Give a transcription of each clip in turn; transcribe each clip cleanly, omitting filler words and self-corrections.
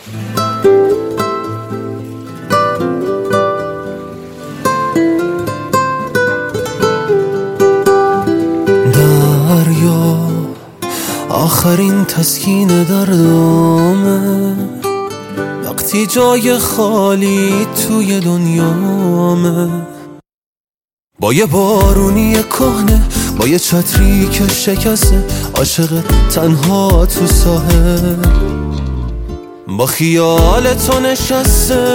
دریا آخرین تسکین دردامه، وقتی جای خالی توی دنیامه. با یه بارونی کهنه، با یه چتری که شکسته، عاشق تنها تو ساحل با خیال تو نشسته.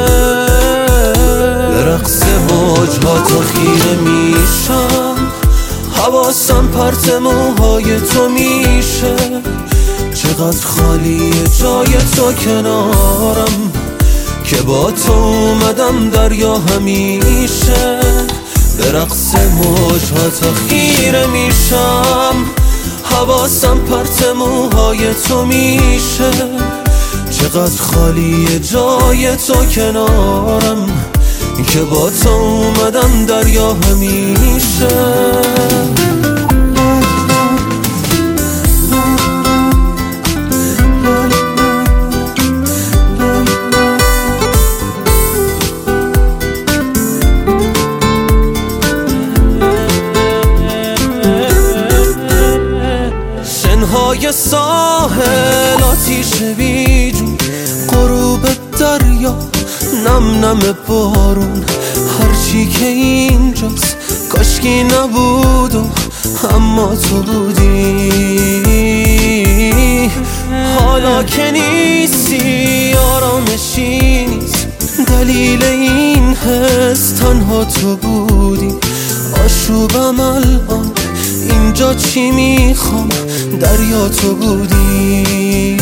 به رقص موجها تو خیره میشم، حواسم پرت موهای تو میشه. چقدر خالیه جای تو کنارم، که با تو اومدم دریا همیشه. به رقص موجها تا خیره میشم، حواسم پرت موهای تو میشه. چقدر خالیه جای تو کنارم، که با تو اومدم دریا همیشه. شنهای ساحل آتیش بیجون، غروب دریا نم نم بارون. هرچی که اینجاست کاشکی نبود و اما تو بودی. حالا که نیستی آرامشی نیست، دلیل این حس تنها تو بودی. آشوبم الان اینجا چی میخوام، دریا تو بودی.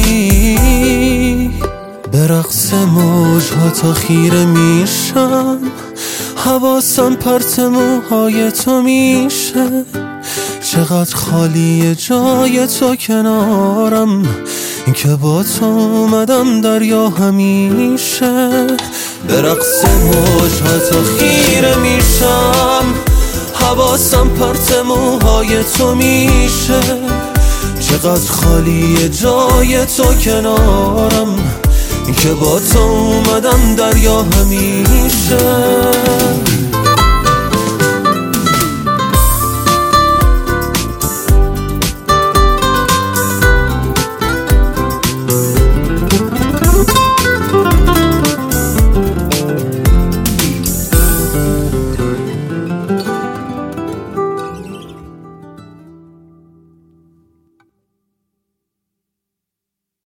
به رقص موجها تا خیره میشم، حواسم پرت موهای تو میشه. چقدر خالیه جای تو کنارم، که با تو اومدم دریا همیشه. به رقص موجها تا خیره میشم، حواسم پرت موهای تو میشه. چقدر خالیه جای تو کنارم، که با تو اومدم دریا همیشه.